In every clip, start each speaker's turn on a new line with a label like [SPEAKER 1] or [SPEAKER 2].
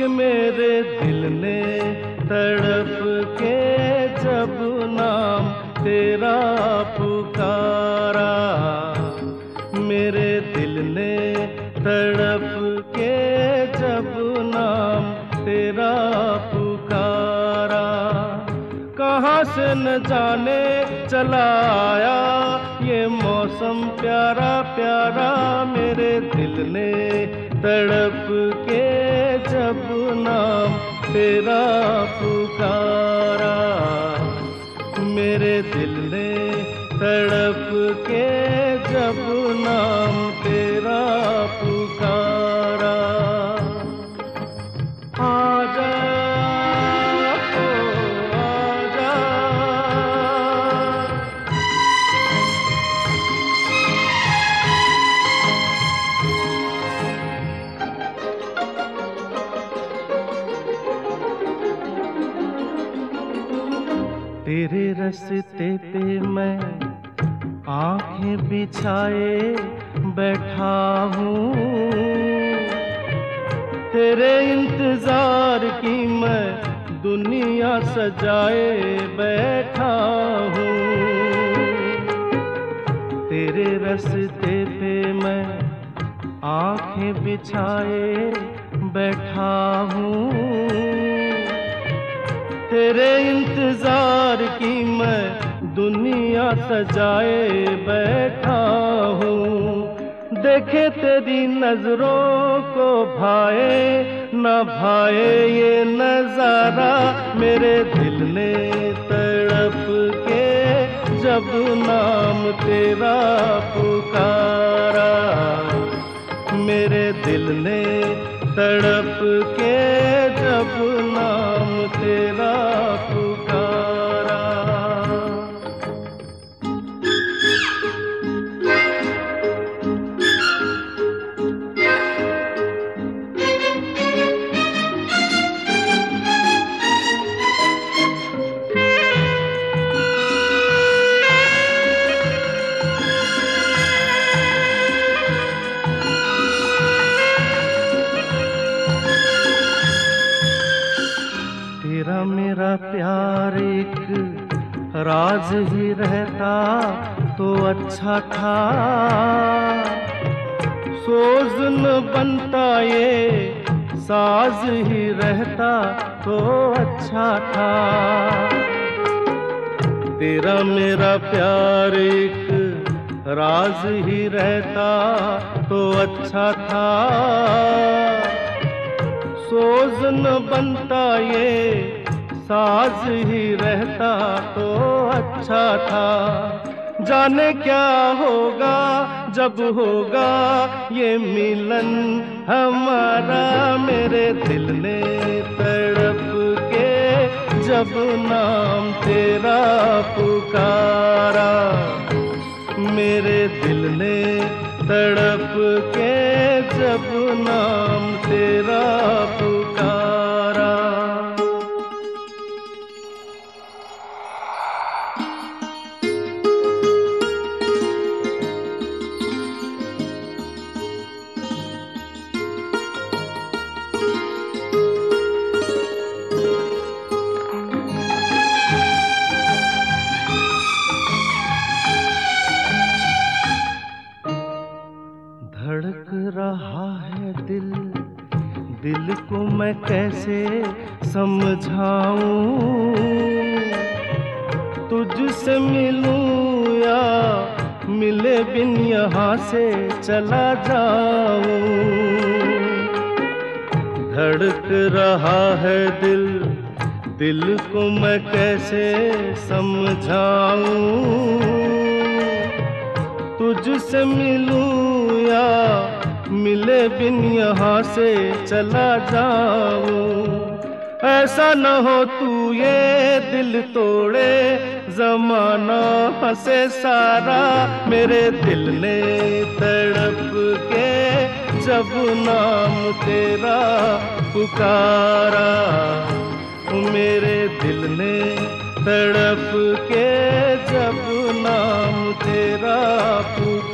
[SPEAKER 1] मेरे दिल ने तड़प के जब नाम तेरा पुकारा, मेरे दिल ने तड़प के जब नाम तेरा पुकारा। कहाँ से न जाने चला आया ये मौसम प्यारा प्यारा, मेरे दिल ने तड़प के जब नाम तेरा पुकारा, मेरे दिल ने तड़प के जब नाम तेरा पुकारा। आजा तेरे रास्ते पे मैं आंखें बिछाए बैठा हूँ, तेरे इंतजार की मैं दुनिया सजाए बैठा हूँ। तेरे रास्ते पे मैं आंखें बिछाए बैठा हूँ, तेरे इंतजार की मैं दुनिया सजाए बैठा हूँ। देखे तेरी नजरों को भाए न भाए ये नजारा, मेरे दिल ने तड़प के जब नाम तेरा पुकारा, मेरे दिल ने तड़प के जब नाम तेरा पुकारा। तेरा मेरा प्यार एक राज ही रहता तो अच्छा था, सोज न बनता ये साज ही रहता तो अच्छा था। तेरा मेरा प्यार एक राज ही रहता तो अच्छा था, सोज न बनता ये साज ही रहता तो अच्छा था। जाने क्या होगा जब होगा ये मिलन हमारा, मेरे दिल ने तड़प के जब नाम तेरा पुकारा, मेरे दिल ने तड़प के जब नाम तेरा पुकारा। धड़क रहा है दिल, दिल को मैं कैसे समझाऊं, तुझसे मिलूं या मिले बिन यहाँ से चला जाऊं। धड़क रहा है दिल, दिल को मैं कैसे समझाऊं, तुझसे मिलूं या मिले बिन यहाँ से चला जाऊं। ऐसा न हो तू ये दिल तोड़े, जमाना हंसे सारा, मेरे दिल ने तड़प के जब नाम तेरा पुकारा, मेरे दिल ने तड़प के जब नाम तेरा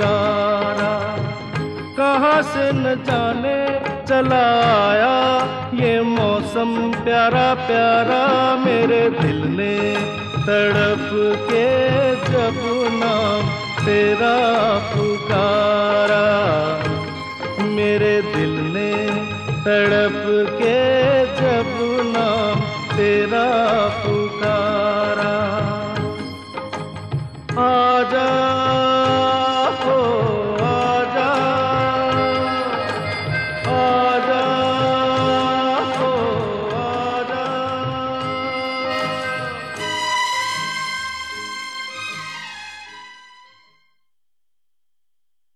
[SPEAKER 1] पुकारा। कहाँ से न जाने चला आया ये मौसम प्यारा प्यारा मेरे दिल ने तड़प के जब नाम तेरा पुकारा, मेरे दिल ने तड़प के